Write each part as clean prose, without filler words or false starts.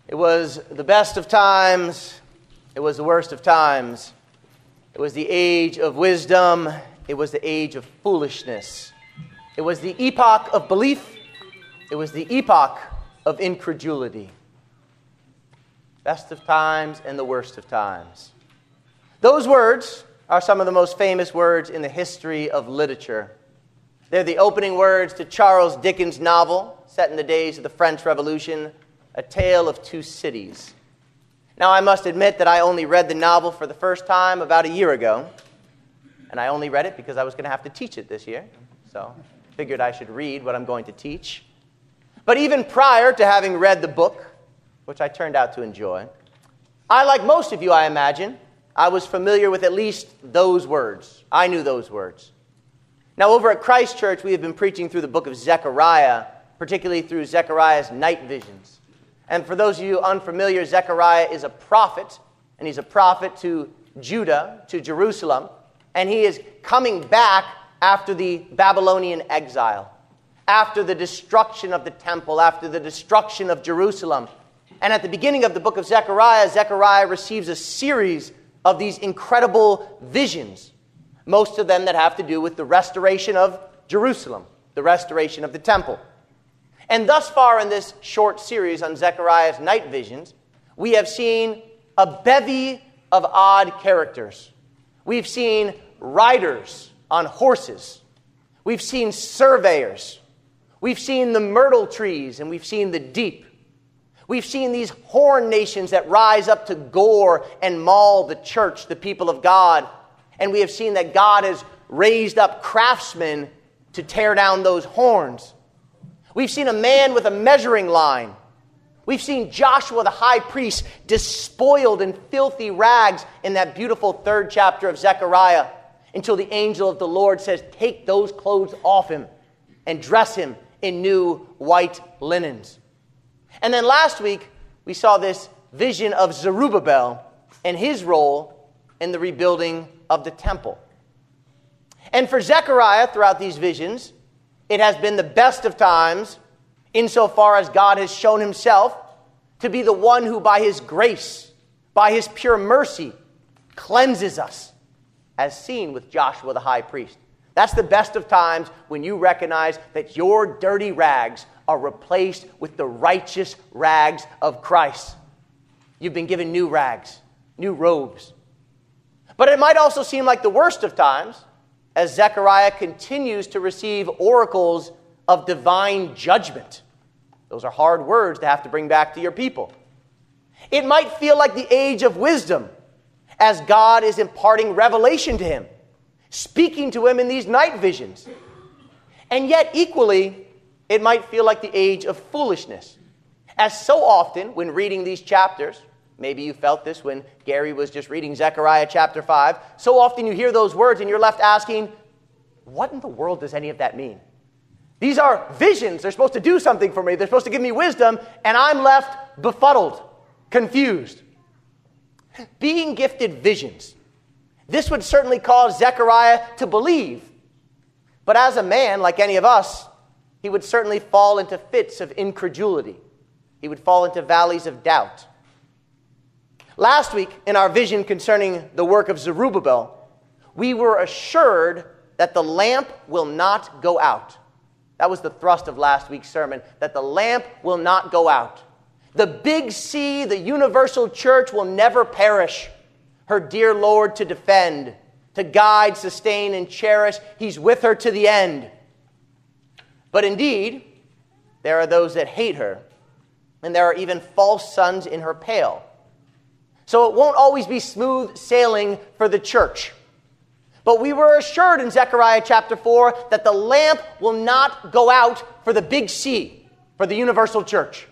It was the best of times. It was the worst of times. It was the age of wisdom. It was the age of foolishness. It was the epoch of belief. It was the epoch of incredulity. Best of times and the worst of times. Those words are some of the most famous words in the history of literature. They're the opening words to Charles Dickens' novel, set in the days of the French Revolution, A Tale of Two Cities. Now, I must admit that I only read the novel for the first time about a year ago, and I only read it because I was going to have to teach it this year, so I figured I should read what I'm going to teach. But even prior to having read the book, which I turned out to enjoy, I, like most of you, I imagine, I was familiar with at least those words. I knew those words. Now, over at Christ Church, we have been preaching through the book of Zechariah, particularly through Zechariah's night visions. And for those of you unfamiliar, Zechariah is a prophet, and he's a prophet to Judah, to Jerusalem, and he is coming back after the Babylonian exile, after the destruction of the temple, after the destruction of Jerusalem. And at the beginning of the book of Zechariah, Zechariah receives a series of these incredible visions, most of them that have to do with the restoration of Jerusalem, the restoration of the temple. And thus far in this short series on Zechariah's night visions, we have seen a bevy of odd characters. We've seen riders on horses. We've seen surveyors. We've seen the myrtle trees, and we've seen the deep. We've seen these horn nations that rise up to gore and maul the church, the people of God. And we have seen that God has raised up craftsmen to tear down those horns. We've seen a man with a measuring line. We've seen Joshua the high priest despoiled in filthy rags in that beautiful 3rd chapter of Zechariah, until the angel of the Lord says, take those clothes off him and dress him in new white linens. And then last week, we saw this vision of Zerubbabel and his role in the rebuilding of the temple. And for Zechariah, throughout these visions, it has been the best of times insofar as God has shown himself to be the one who by his grace, by his pure mercy, cleanses us, as seen with Joshua the high priest. That's the best of times when you recognize that your dirty rags are replaced with the righteous rags of Christ. You've been given new rags, new robes. But it might also seem like the worst of times as Zechariah continues to receive oracles of divine judgment. Those are hard words to have to bring back to your people. It might feel like the age of wisdom as God is imparting revelation to him, speaking to him in these night visions. And yet, equally, it might feel like the age of foolishness. As so often, when reading these chapters, maybe you felt this when Gary was just reading Zechariah chapter 5, so often you hear those words and you're left asking, what in the world does any of that mean? These are visions. They're supposed to do something for me. They're supposed to give me wisdom, and I'm left befuddled, confused. Being gifted visions, this would certainly cause Zechariah to believe. But as a man, like any of us, he would certainly fall into fits of incredulity. He would fall into valleys of doubt. Last week, in our vision concerning the work of Zerubbabel, we were assured that the lamp will not go out. That was the thrust of last week's sermon, that the lamp will not go out. The big C, the universal church, will never perish. Her dear Lord to defend, to guide, sustain, and cherish. He's with her to the end. But indeed, there are those that hate her, and there are even false sons in her pale. So it won't always be smooth sailing for the church. But we were assured in Zechariah chapter 4 that the lamp will not go out for the big C, for the universal church.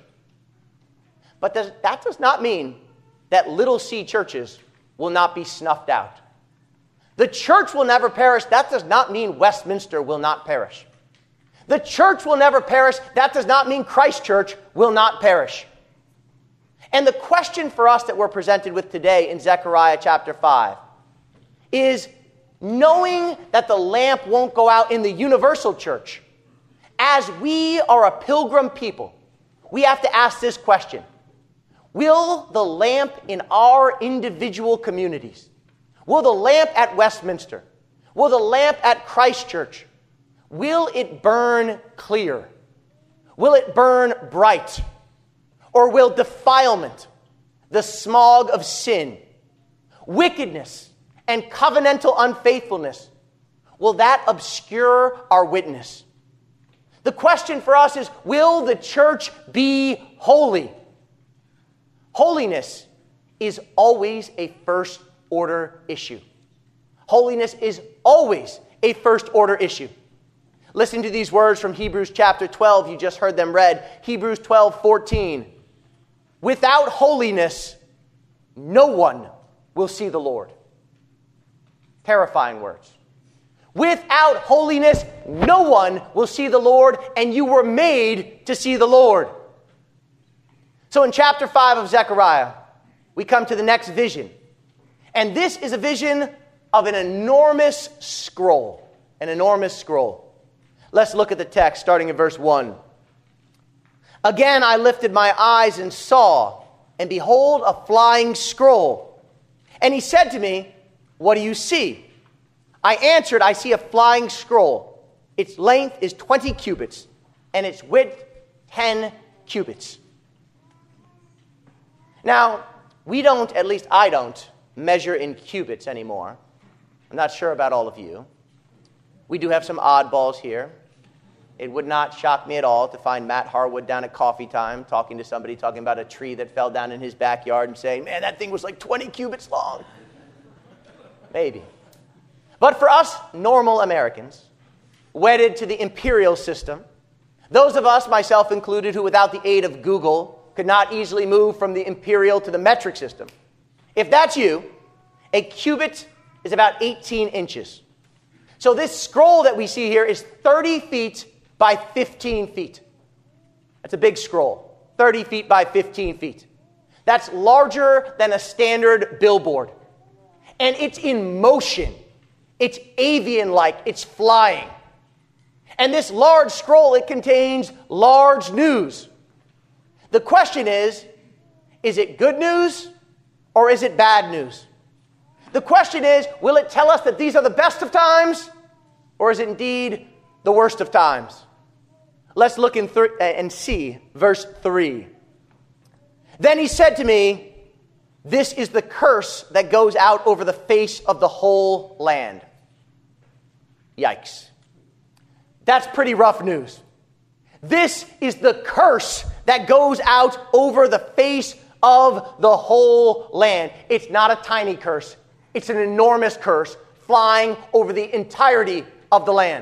But that does not mean that little c churches will not be snuffed out. The church will never perish. That does not mean Westminster will not perish. The church will never perish. That does not mean Christ Church will not perish. And the question for us that we're presented with today in Zechariah chapter 5 is, knowing that the lamp won't go out in the universal church, as we are a pilgrim people, we have to ask this question. Will the lamp in our individual communities, will the lamp at Westminster, will the lamp at Christ Church, will it burn clear? Will it burn bright? Or will defilement, the smog of sin, wickedness, and covenantal unfaithfulness, will that obscure our witness? The question for us is, will the church be holy? Holiness is always a first-order issue. Holiness is always a first-order issue. Listen to these words from Hebrews chapter 12. You just heard them read. Hebrews 12:14. Without holiness, no one will see the Lord. Terrifying words. Without holiness, no one will see the Lord, and you were made to see the Lord. So in chapter 5 of Zechariah, we come to the next vision. And this is a vision of an enormous scroll. An enormous scroll. Let's look at the text, starting in verse 1. Again I lifted my eyes and saw, and behold, a flying scroll. And he said to me, what do you see? I answered, I see a flying scroll. Its length is 20 cubits, and its width 10 cubits. Now, we don't, at least I don't, measure in cubits anymore. I'm not sure about all of you. We do have some oddballs here. It would not shock me at all to find Matt Harwood down at coffee time talking to somebody, talking about a tree that fell down in his backyard and saying, man, that thing was like 20 cubits long. Maybe. But for us normal Americans, wedded to the imperial system, those of us, myself included, who without the aid of Google could not easily move from the imperial to the metric system, if that's you, a cubit is about 18 inches. So this scroll that we see here is 30 feet by 15 feet. That's a big scroll, 30 feet by 15 feet. That's larger than a standard billboard. And it's in motion. It's avian-like. It's flying. And this large scroll, it contains large news. The question is it good news or is it bad news? The question is, will it tell us that these are the best of times or is it indeed the worst of times? Let's look and see verse 3. Then he said to me, this is the curse that goes out over the face of the whole land. Yikes. That's pretty rough news. This is the curse that goes out over the face of the whole land. It's not a tiny curse. It's an enormous curse flying over the entirety of the land.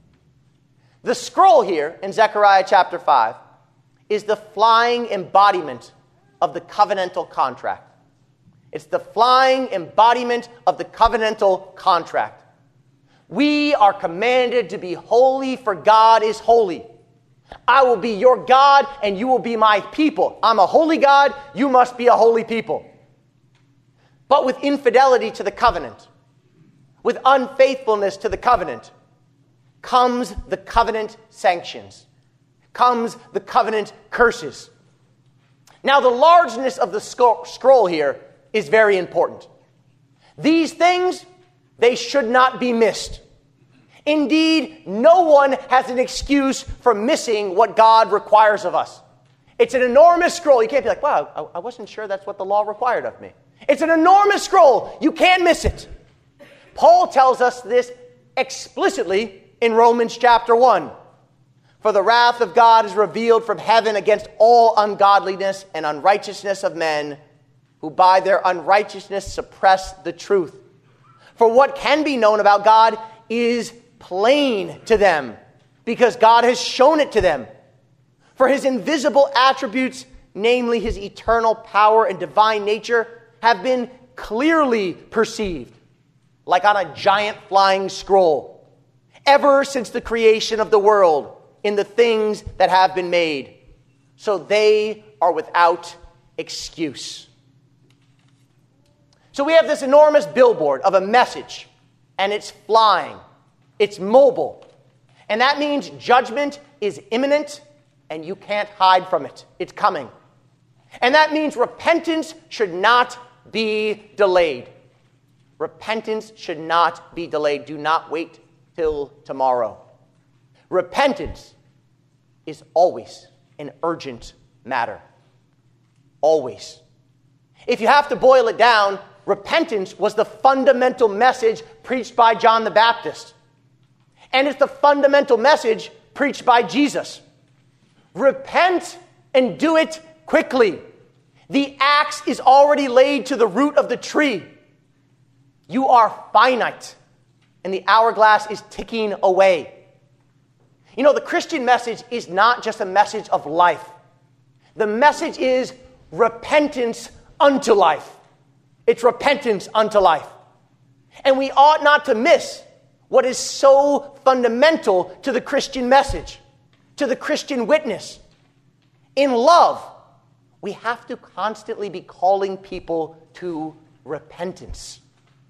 The scroll here in Zechariah chapter 5 is the flying embodiment of the covenantal contract. It's the flying embodiment of the covenantal contract. We are commanded to be holy, for God is holy. I will be your God, and you will be my people. I'm a holy God, you must be a holy people. But with infidelity to the covenant, with unfaithfulness to the covenant, comes the covenant sanctions, comes the covenant curses. Now, the largeness of the scroll here is very important. These things, they should not be missed. Indeed, no one has an excuse for missing what God requires of us. It's an enormous scroll. You can't be like, wow, I wasn't sure that's what the law required of me. It's an enormous scroll. You can't miss it. Paul tells us this explicitly in Romans chapter 1. For the wrath of God is revealed from heaven against all ungodliness and unrighteousness of men who by their unrighteousness suppress the truth. For what can be known about God is plain to them, because God has shown it to them. For his invisible attributes, namely his eternal power and divine nature, have been clearly perceived, like on a giant flying scroll, ever since the creation of the world, in the things that have been made. So they are without excuse. So we have this enormous billboard of a message, and it's flying. It's mobile. And that means judgment is imminent, and you can't hide from it. It's coming. And that means repentance should not be delayed. Repentance should not be delayed. Do not wait till tomorrow. Repentance is always an urgent matter. Always. If you have to boil it down, repentance was the fundamental message preached by John the Baptist. And it's the fundamental message preached by Jesus. Repent and do it quickly. The axe is already laid to the root of the tree. You are finite, and the hourglass is ticking away. You know, the Christian message is not just a message of life. The message is repentance unto life. It's repentance unto life. And we ought not to miss what is so fundamental to the Christian message, to the Christian witness. In love, we have to constantly be calling people to repentance.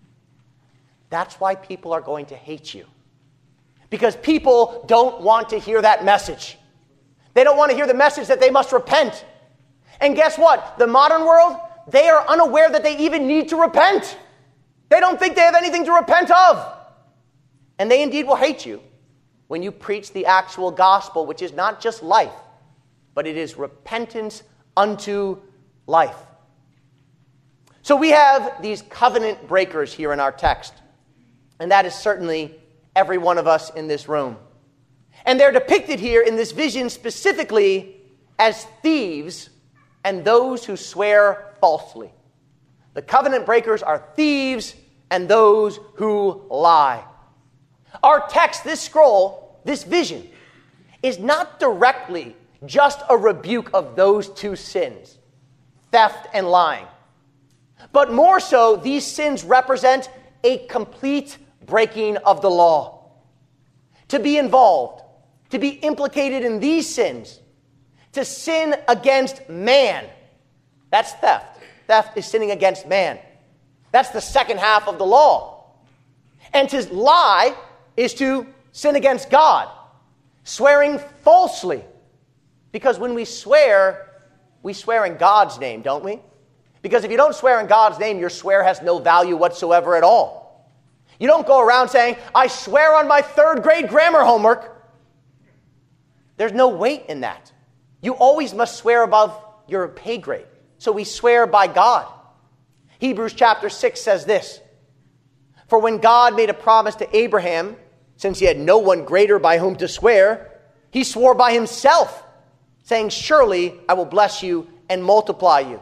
That's why people are going to hate you. Because people don't want to hear that message. They don't want to hear the message that they must repent. And guess what? The modern world, they are unaware that they even need to repent. They don't think they have anything to repent of. And they indeed will hate you when you preach the actual gospel, which is not just life, but it is repentance unto life. So we have these covenant breakers here in our text. And that is certainly every one of us in this room. And they're depicted here in this vision specifically as thieves and those who swear falsely. The covenant breakers are thieves and those who lie. Our text, this scroll, this vision, is not directly just a rebuke of those two sins, theft and lying. But more so, these sins represent a complete breaking of the law. To be involved, to be implicated in these sins, to sin against man, that's theft. Theft is sinning against man. That's the second half of the law. And to lie is to sin against God, swearing falsely. Because when we swear in God's name, don't we? Because if you don't swear in God's name, your swear has no value whatsoever at all. You don't go around saying, I swear on my third grade grammar homework. There's no weight in that. You always must swear above your pay grade. So we swear by God. Hebrews chapter 6 says this, for when God made a promise to Abraham, since he had no one greater by whom to swear, he swore by himself, saying, surely I will bless you and multiply you.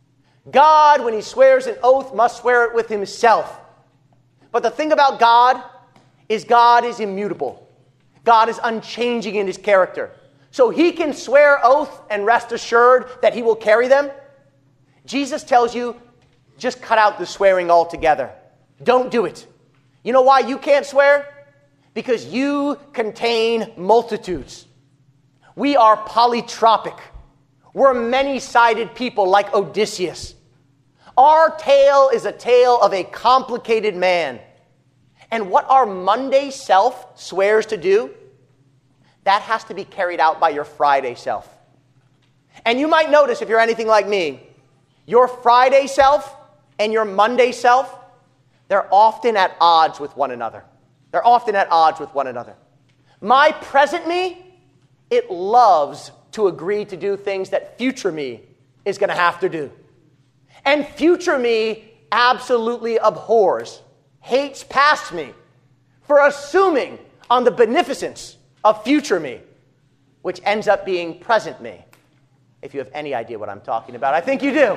God, when he swears an oath, must swear it with himself. But the thing about God is immutable. God is unchanging in his character. So he can swear oath and rest assured that he will carry them. Jesus tells you, just cut out the swearing altogether. Don't do it. You know why you can't swear? Because you contain multitudes. We are polytropic. We're many-sided people like Odysseus. Our tale is a tale of a complicated man. And what our Monday self swears to do, that has to be carried out by your Friday self. And you might notice, if you're anything like me, your Friday self and your Monday self, they're often at odds with one another. They're often at odds with one another. My present me, it loves to agree to do things that future me is going to have to do. And future me absolutely abhors, hates past me for assuming on the beneficence of future me, which ends up being present me. If you have any idea what I'm talking about, I think you do.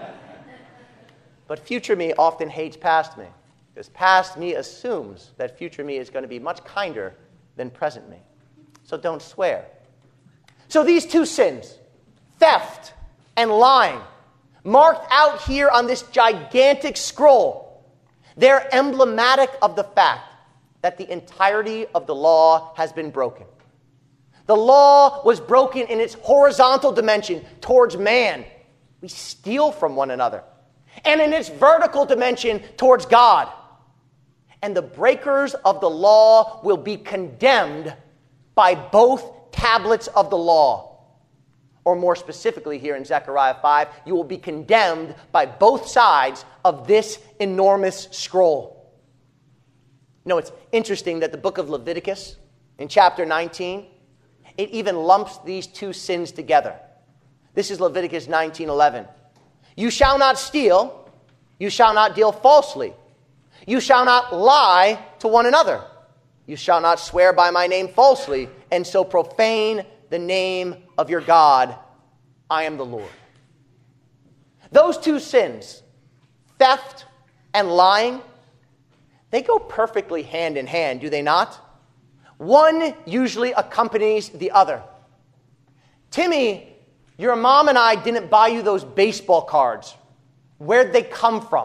But future me often hates past me, because past me assumes that future me is going to be much kinder than present me. So don't swear. So these two sins, theft and lying, marked out here on this gigantic scroll, they're emblematic of the fact that the entirety of the law has been broken. The law was broken in its horizontal dimension towards man. We steal from one another. And in its vertical dimension towards God. And the breakers of the law will be condemned by both tablets of the law. Or more specifically here in Zechariah 5, you will be condemned by both sides of this enormous scroll. You know, it's interesting that the book of Leviticus, in chapter 19, it even lumps these two sins together. This is Leviticus 19:11. You shall not steal, you shall not deal falsely, you shall not lie to one another, you shall not swear by my name falsely, and so profane the name of your God. I am the Lord. Those two sins, theft and lying, they go perfectly hand in hand, do they not? One usually accompanies the other. Timmy, your mom and I didn't buy you those baseball cards. Where'd they come from?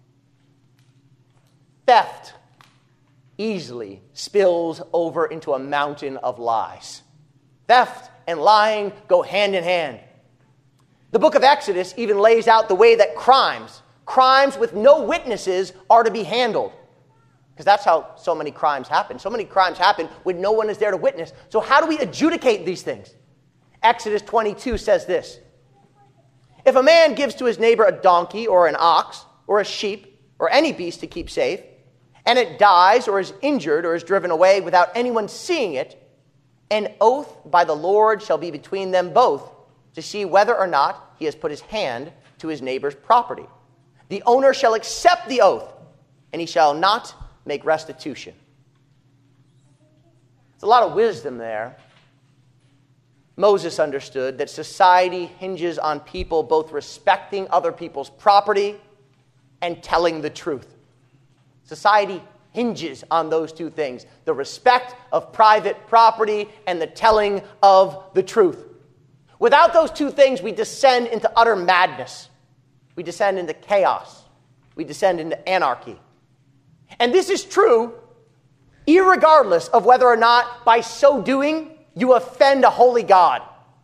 Theft easily spills over into a mountain of lies. Theft and lying go hand in hand. The book of Exodus even lays out the way that crimes with no witnesses are to be handled. Because that's how so many crimes happen. So many crimes happen when no one is there to witness. So how do we adjudicate these things? Exodus 22 says this. If a man gives to his neighbor a donkey or an ox or a sheep or any beast to keep safe, and it dies or is injured or is driven away without anyone seeing it, an oath by the Lord shall be between them both to see whether or not he has put his hand to his neighbor's property. The owner shall accept the oath, and he shall not make restitution. There's a lot of wisdom there. Moses understood that society hinges on people both respecting other people's property and telling the truth. Society hinges on those two things, the respect of private property and the telling of the truth. Without those two things, we descend into utter madness. We descend into chaos. We descend into anarchy. And this is true irregardless of whether or not by so doing you offend a holy God.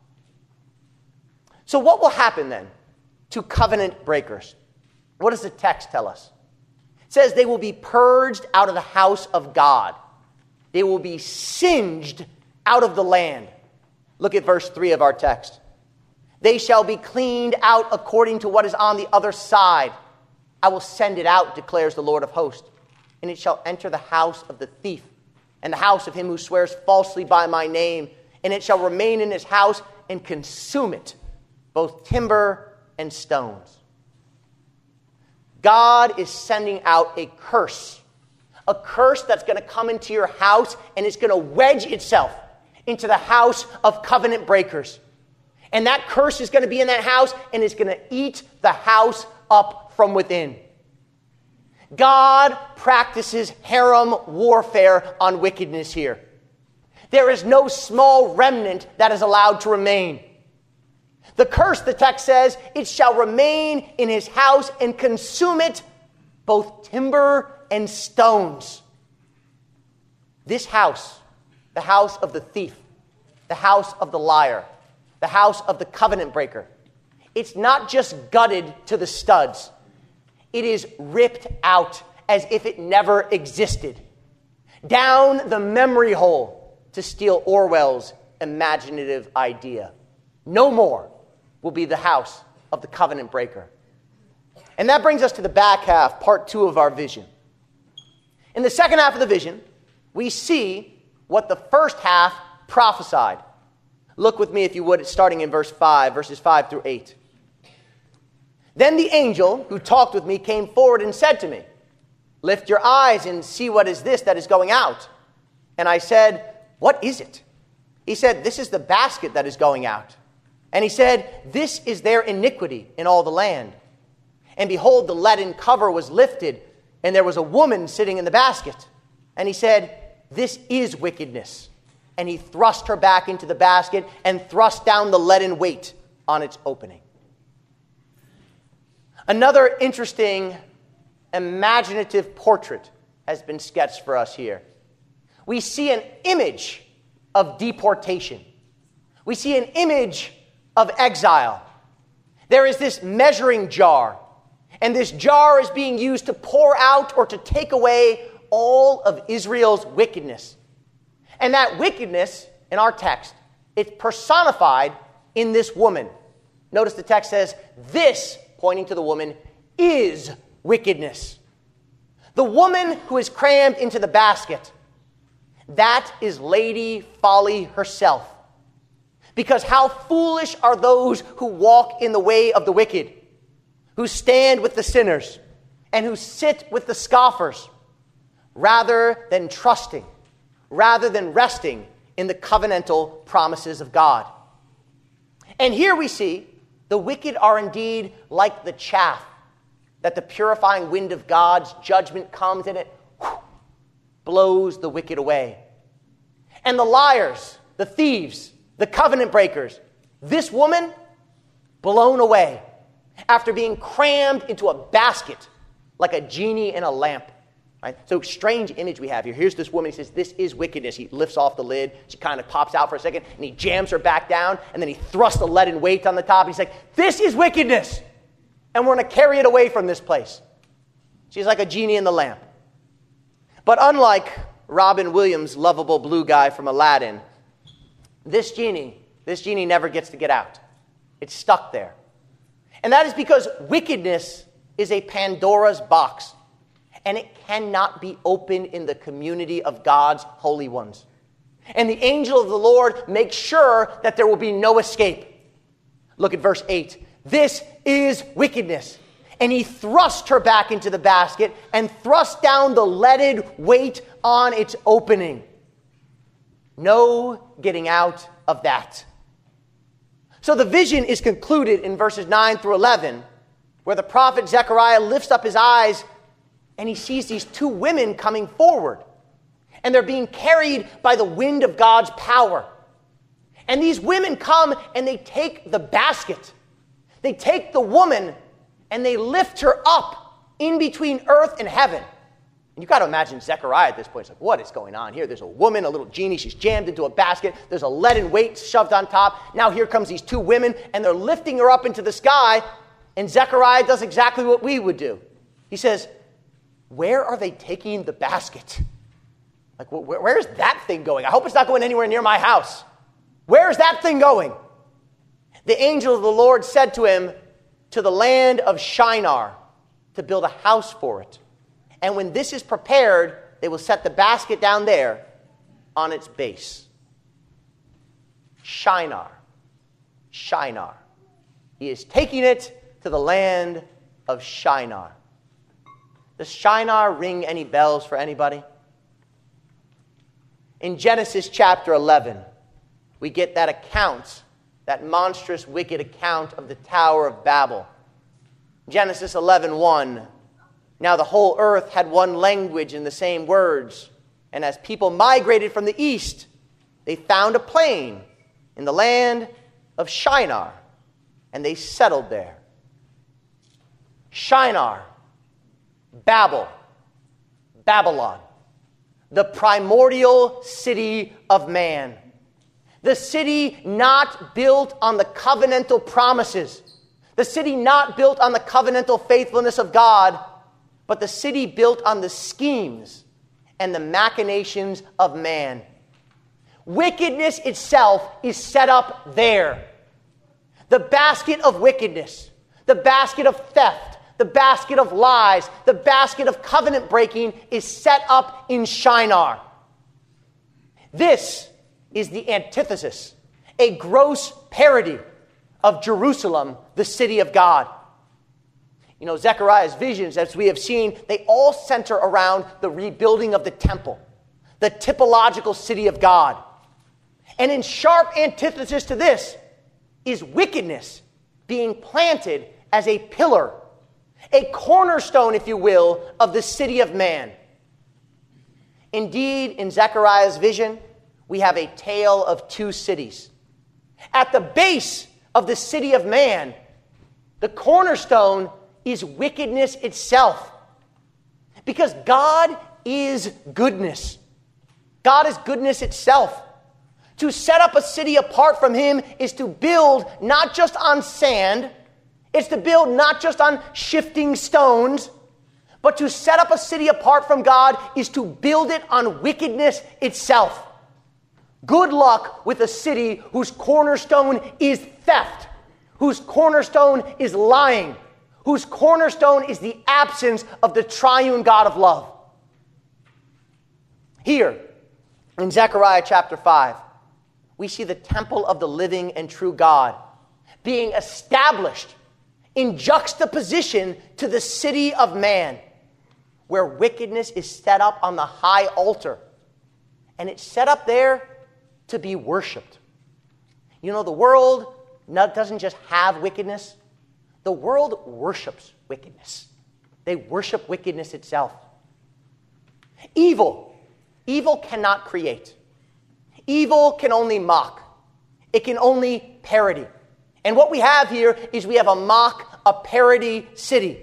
So what will happen then to covenant breakers? What does the text tell us? It says they will be purged out of the house of God. They will be singed out of the land. Look at verse 3 of our text. They shall be cleaned out according to what is on the other side. I will send it out, declares the Lord of hosts. And it shall enter the house of the thief and the house of him who swears falsely by my name. And it shall remain in his house and consume it, both timber and stones. God is sending out a curse that's going to come into your house and it's going to wedge itself into the house of covenant breakers. And that curse is going to be in that house and it's going to eat the house up from within. God practices harem warfare on wickedness here. There is no small remnant that is allowed to remain. The curse, the text says, it shall remain in his house and consume it, both timber and stones. This house, the house of the thief, the house of the liar, the house of the covenant breaker, it's not just gutted to the studs. It is ripped out as if it never existed. Down the memory hole to steal Orwell's imaginative idea. No more will be the house of the covenant breaker. And that brings us to the back half, part 2 of our vision. In the second half of the vision, we see what the first half prophesied. Look with me, if you would, starting in verses 5 through 8. Then the angel who talked with me came forward and said to me, lift your eyes and see what is this that is going out. And I said, what is it? He said, this is the basket that is going out. And he said, this is their iniquity in all the land. And behold, the leaden cover was lifted, and there was a woman sitting in the basket. And he said, this is wickedness. And he thrust her back into the basket and thrust down the leaden weight on its opening. Another interesting, imaginative portrait has been sketched for us here. We see an image of deportation. We see an image of exile. There is this measuring jar, and this jar is being used to pour out or to take away all of Israel's wickedness. And that wickedness, in our text, it's personified in this woman. Notice the text says, this, pointing to the woman, is wickedness. The woman who is crammed into the basket, that is Lady Folly herself. Because how foolish are those who walk in the way of the wicked, who stand with the sinners, and who sit with the scoffers, rather than trusting, rather than resting in the covenantal promises of God. And here we see the wicked are indeed like the chaff, that the purifying wind of God's judgment comes and it blows the wicked away. And the liars, the thieves, the covenant breakers, this woman blown away after being crammed into a basket like a genie in a lamp. Right? So strange image we have here. Here's this woman. He says, this is wickedness. He lifts off the lid. She kind of pops out for a second, and he jams her back down, and then he thrusts a leaden weight on the top. He's like, this is wickedness, and we're going to carry it away from this place. She's like a genie in the lamp. But unlike Robin Williams' lovable blue guy from Aladdin, this genie never gets to get out. It's stuck there. And that is because wickedness is a Pandora's box, and it cannot be opened in the community of God's holy ones. And the angel of the Lord makes sure that there will be no escape. Look at verse 8. This is wickedness. And he thrust her back into the basket and thrust down the leaded weight on its opening. No getting out of that. So the vision is concluded in verses 9 through 11, where the prophet Zechariah lifts up his eyes and he sees these two women coming forward. And they're being carried by the wind of God's power. And these women come and they take the basket. They take the woman and they lift her up in between earth and heaven. And you've got to imagine Zechariah at this point. It's like, what is going on here? There's a woman, a little genie. She's jammed into a basket. There's a leaden weight shoved on top. Now here comes these two women, and they're lifting her up into the sky. And Zechariah does exactly what we would do. He says, where are they taking the basket? Like, where's that thing going? I hope it's not going anywhere near my house. Where is that thing going? The angel of the Lord said to him, to the land of Shinar, to build a house for it. And when this is prepared, they will set the basket down there on its base. Shinar. Shinar. He is taking it to the land of Shinar. Does Shinar ring any bells for anybody? In Genesis chapter 11, we get that account, that monstrous, wicked account of the Tower of Babel. Genesis 11:1. Now the whole earth had one language and the same words. And as people migrated from the east, they found a plain in the land of Shinar, and they settled there. Shinar, Babel, Babylon, the primordial city of man. The city not built on the covenantal promises. The city not built on the covenantal faithfulness of God, but the city built on the schemes and the machinations of man. Wickedness itself is set up there. The basket of wickedness, the basket of theft, the basket of lies, the basket of covenant breaking is set up in Shinar. This is the antithesis, a gross parody of Jerusalem, the city of God. You know, Zechariah's visions, as we have seen, they all center around the rebuilding of the temple, the typological city of God. And in sharp antithesis to this is wickedness being planted as a pillar, a cornerstone, if you will, of the city of man. Indeed, in Zechariah's vision, we have a tale of two cities. At the base of the city of man, the cornerstone is wickedness itself. Because God is goodness. God is goodness itself. To set up a city apart from him is to build not just on sand, it's to build not just on shifting stones, but to set up a city apart from God is to build it on wickedness itself. Good luck with a city whose cornerstone is theft, whose cornerstone is lying, whose cornerstone is the absence of the triune God of love. Here, in Zechariah chapter 5, we see the temple of the living and true God being established in juxtaposition to the city of man, where wickedness is set up on the high altar. And it's set up there to be worshipped. You know, the world doesn't just have wickedness. The world worships wickedness. They worship wickedness itself. Evil cannot create. Evil can only mock. It can only parody. And what we have here is we have a mock, a parody city.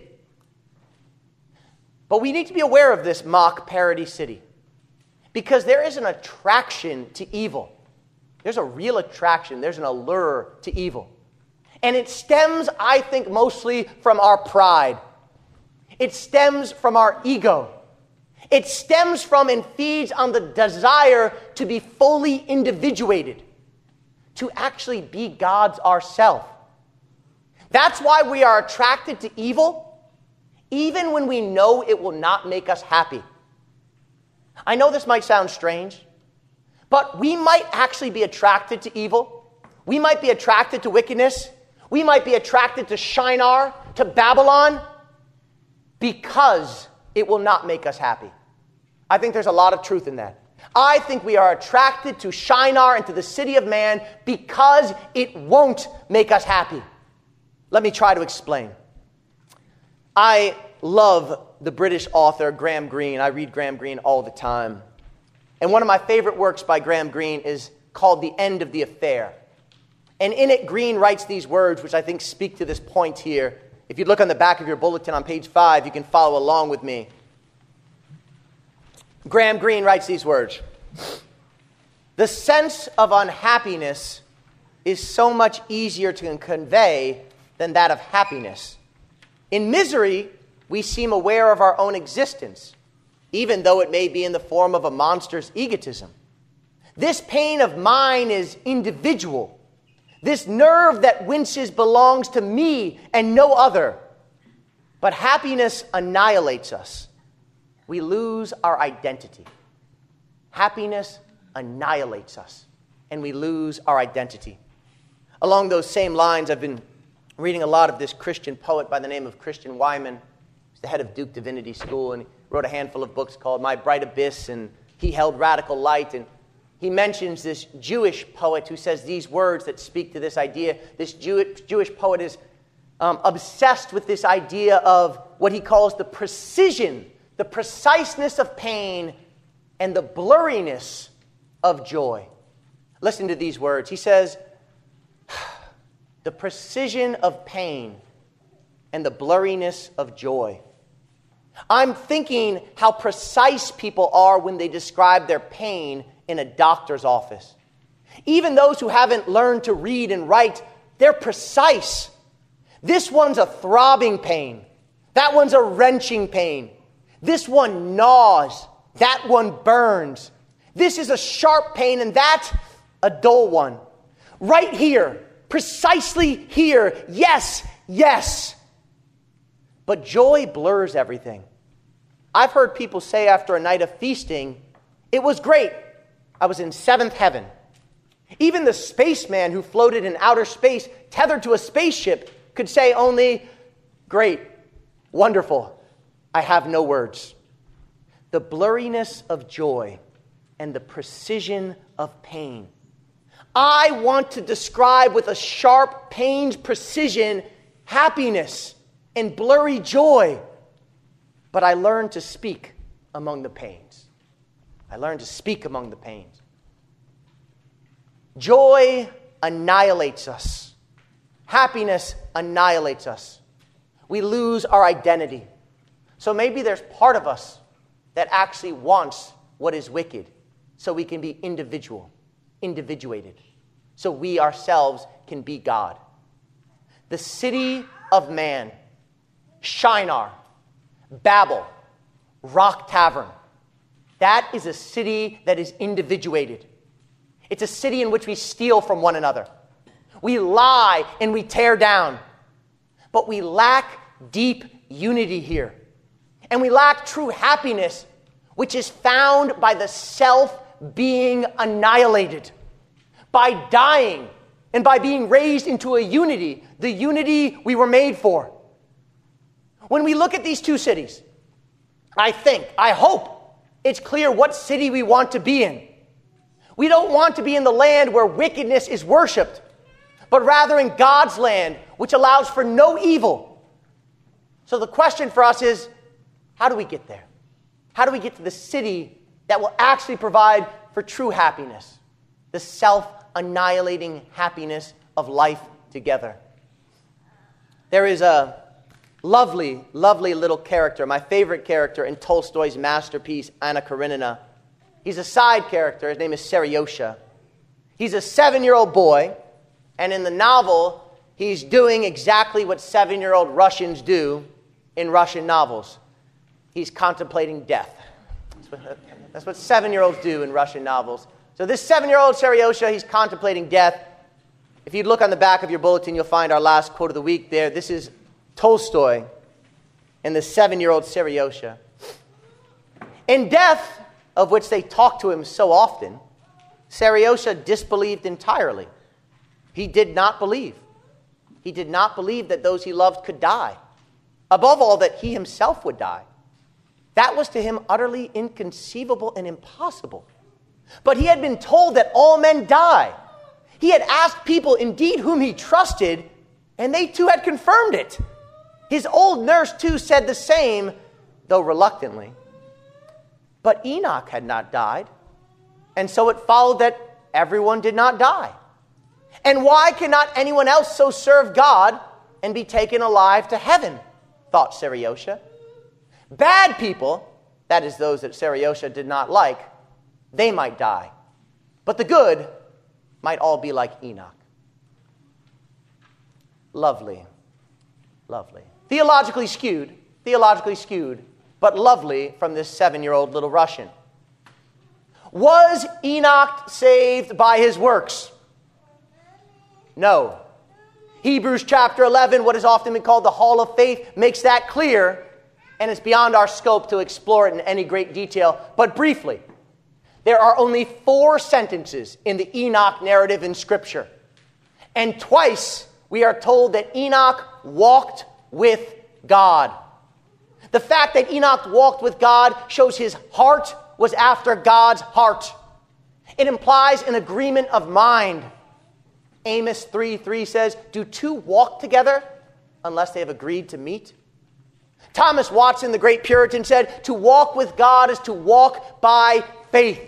But we need to be aware of this mock parody city, because there is an attraction to evil. There's a real attraction. There's an allure to evil. And it stems, I think, mostly from our pride. It stems from our ego. It stems from and feeds on the desire to be fully individuated, to actually be gods ourselves. That's why we are attracted to evil, even when we know it will not make us happy. I know this might sound strange, but we might actually be attracted to evil. We might be attracted to wickedness. We might be attracted to Shinar, to Babylon, because it will not make us happy. I think there's a lot of truth in that. I think we are attracted to Shinar and to the city of man because it won't make us happy. Let me try to explain. I love the British author Graham Greene. I read Graham Greene all the time. And one of my favorite works by Graham Greene is called The End of the Affair. And in it, Greene writes these words, which I think speak to this point here. If you look on the back of your bulletin on page 5, you can follow along with me. Graham Greene writes these words: "The sense of unhappiness is so much easier to convey than that of happiness. In misery, we seem aware of our own existence, even though it may be in the form of a monster's egotism. This pain of mine is individual. This nerve that winces belongs to me and no other. But happiness annihilates us. We lose our identity. Happiness annihilates us, and we lose our identity." Along those same lines, I've been reading a lot of this Christian poet by the name of Christian Wyman. He's the head of Duke Divinity School, and he wrote a handful of books called My Bright Abyss, and He Held Radical Light. And he mentions this Jewish poet who says these words that speak to this idea. This Jewish poet is obsessed with this idea of what he calls the precision, the preciseness of pain, and the blurriness of joy. Listen to these words. He says, "The precision of pain and the blurriness of joy. I'm thinking how precise people are when they describe their pain in a doctor's office. Even those who haven't learned to read and write, they're precise. This one's a throbbing pain. That one's a wrenching pain. This one gnaws. That one burns. This is a sharp pain, and that's a dull one. Right here, precisely here, yes, yes." But joy blurs everything. I've heard people say after a night of feasting, "It was great. I was in seventh heaven." Even the spaceman who floated in outer space, tethered to a spaceship, could say only, "Great, wonderful, I have no words." The blurriness of joy and the precision of pain. I want to describe with a sharp pain's precision happiness and blurry joy, but I learned to speak among the pains. I learned to speak among the pains. Joy annihilates us. Happiness annihilates us. We lose our identity. So maybe there's part of us that actually wants what is wicked, so we can be individuated, so we ourselves can be God. The city of man, Shinar, Babel, Rock Tavern, that is a city that is individuated. It's a city in which we steal from one another. We lie and we tear down. But we lack deep unity here. And we lack true happiness, which is found by the self being annihilated, by dying, and by being raised into a unity, the unity we were made for. When we look at these two cities, I hope it's clear what city we want to be in. We don't want to be in the land where wickedness is worshipped, but rather in God's land, which allows for no evil. So the question for us is, how do we get there? How do we get to the city that will actually provide for true happiness, the self-annihilating happiness of life together? There is a lovely, lovely little character, my favorite character in Tolstoy's masterpiece, Anna Karenina. He's a side character. His name is Seriosha. He's a 7-year-old boy, and in the novel, he's doing exactly what 7-year-old Russians do in Russian novels. He's contemplating death. That's what 7-year-olds do in Russian novels. So this 7-year-old Seriosha, he's contemplating death. If you look on the back of your bulletin, you'll find our last quote of the week there. This is Tolstoy and the 7-year-old Seriosha. In death, of which they talk to him so often, Seriosha disbelieved entirely. He did not believe. He did not believe that those he loved could die. Above all, that he himself would die. That was to him utterly inconceivable and impossible. But he had been told that all men die. He had asked people, indeed, whom he trusted, and they too had confirmed it. His old nurse too said the same, though reluctantly. But Enoch had not died, and so it followed that everyone did not die. And why cannot anyone else so serve God and be taken alive to heaven? Thought Seriosha. Bad people, that is those that Seriosha did not like, they might die. But the good might all be like Enoch. Lovely, lovely. Theologically skewed, but lovely from this 7-year-old little Russian. Was Enoch saved by his works? No. Hebrews chapter 11, what has often been called the Hall of Faith, makes that clear, and it's beyond our scope to explore it in any great detail. But briefly, there are only 4 sentences in the Enoch narrative in Scripture. And twice we are told that Enoch walked with God. The fact that Enoch walked with God shows his heart was after God's heart. It implies an agreement of mind. Amos 3:3 says, "Do two walk together unless they have agreed to meet?" Thomas Watson, the great Puritan, said, "To walk with God is to walk by faith."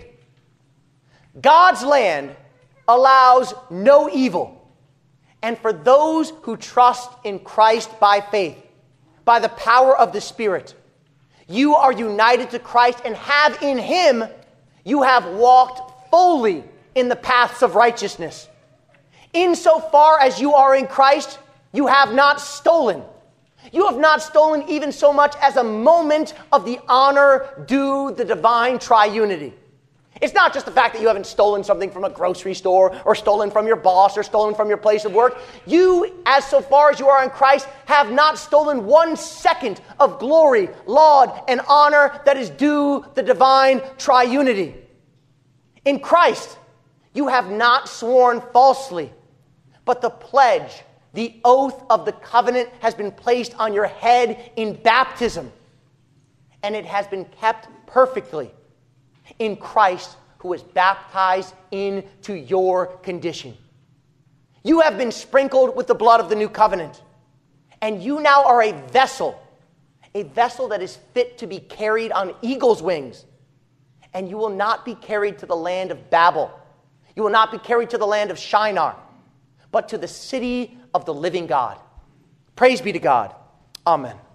God's land allows no evil. And for those who trust in Christ by faith, by the power of the Spirit, you are united to Christ and have in Him, you have walked fully in the paths of righteousness. Insofar as you are in Christ, you have not stolen. You have not stolen even so much as a moment of the honor due the divine triunity. It's not just the fact that you haven't stolen something from a grocery store or stolen from your boss or stolen from your place of work. You, as so far as you are in Christ, have not stolen 1 second of glory, laud, and honor that is due the divine triunity. In Christ, you have not sworn falsely, but the pledge, the oath of the covenant has been placed on your head in baptism, and it has been kept perfectly in Christ, who was baptized into your condition. You have been sprinkled with the blood of the new covenant, and you now are a vessel that is fit to be carried on eagle's wings. And you will not be carried to the land of Babel. You will not be carried to the land of Shinar, but to the city of the living God. Praise be to God. Amen.